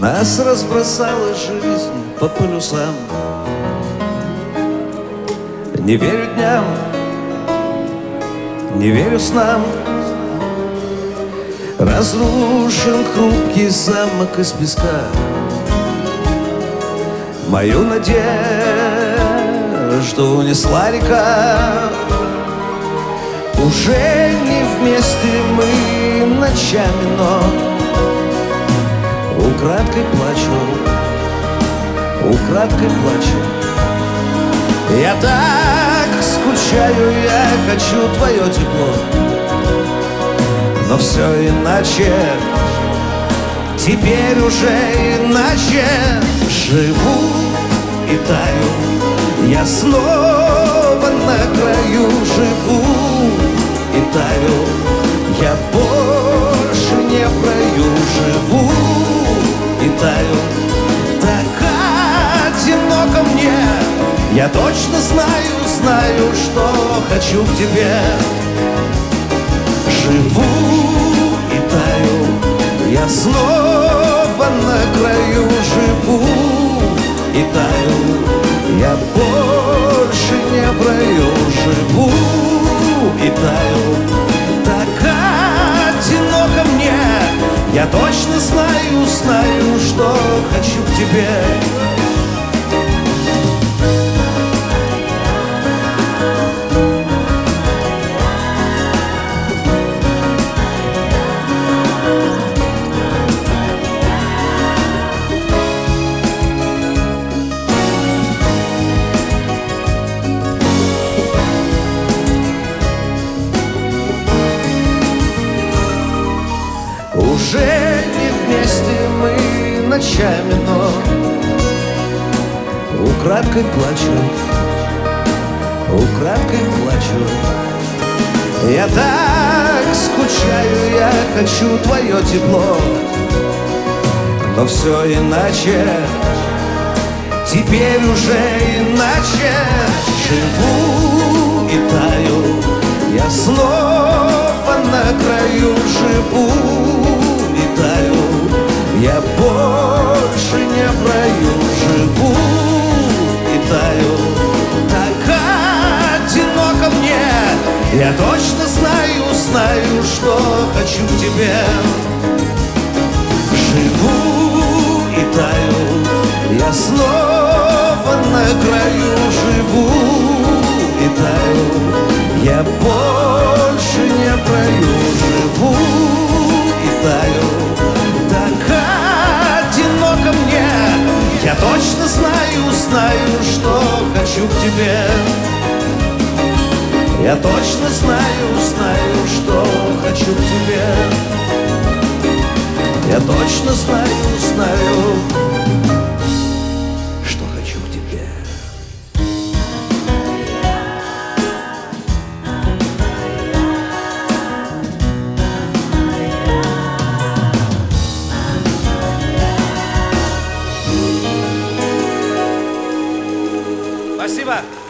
Нас разбросала жизнь по полюсам. Не верю дням, не верю снам. Разрушен хрупкий замок из песка. Мою надежду унесла река. Уже не вместе мы ночами, но украдкой плачу, украдкой плачу. Я так скучаю, я хочу твое тепло. Но все иначе, теперь уже иначе. Живу и таю, я снова на краю. Живу и таю, я больше не в раю. Живу и таю, так одиноко мне. Я точно знаю, что хочу к тебе. Живу и таю, я снова на краю. Живу и таю, я больше не в раю. Живу и таю, так одиноко мне. Я точно знаю, что хочу к тебе. Уже не вместе мы ночами, но украдкой плачу, украдкой плачу. Я так скучаю, я хочу твое тепло. Но все иначе, теперь уже иначе. Живу и таю, я снова на краю. Живу и таю, я больше не в раю. Живу и таю, так одиноко мне. Я точно знаю, что хочу к тебе. Живу и таю, я снова на краю. Живу и таю, я больше не в раю. Живу и таю, так одиноко мне. Я точно знаю, что хочу к тебе. Я точно знаю, что хочу к тебе. Я точно знаю, что хочу к тебе. Спасибо.